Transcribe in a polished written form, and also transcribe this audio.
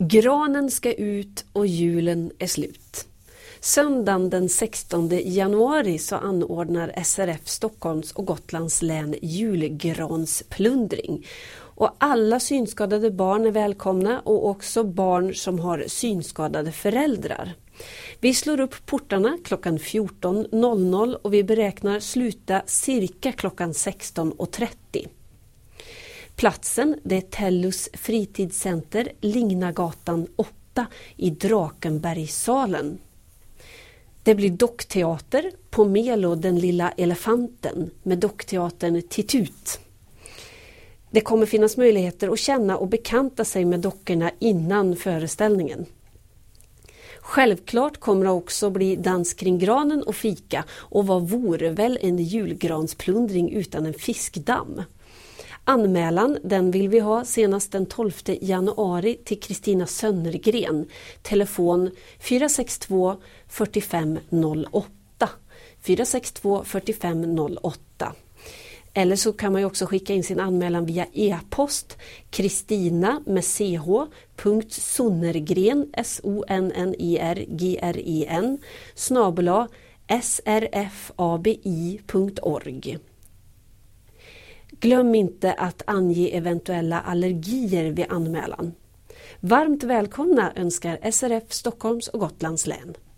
Granen ska ut och julen är slut. Söndagen den 16 januari så anordnar SRF Stockholms och Gotlands län julgransplundring. Och alla synskadade barn är välkomna och också barn som har synskadade föräldrar. Vi slår upp portarna klockan 14.00 och vi beräknar sluta cirka klockan 16.30. Platsen det är Tellus fritidscenter, Lignagatan 8 i Drakenbergssalen. Det blir dockteater på Melo den lilla elefanten med dockteatern Titut. Det kommer finnas möjligheter att känna och bekanta sig med dockorna innan föreställningen. Självklart kommer det också bli dans kring granen och fika, och vad vore väl en julgransplundring utan en fiskdamm? Anmälan den vill vi ha senast den 12 januari till Kristina Sönnergren. Telefon 462 45 08. 462 45 08. Eller så kan man ju också skicka in sin anmälan via e-post Kristina med ch.sonnergren sonnergren @srfabi.org. Glöm inte att ange eventuella allergier vid anmälan. Varmt välkomna önskar SRF Stockholms och Gotlands län.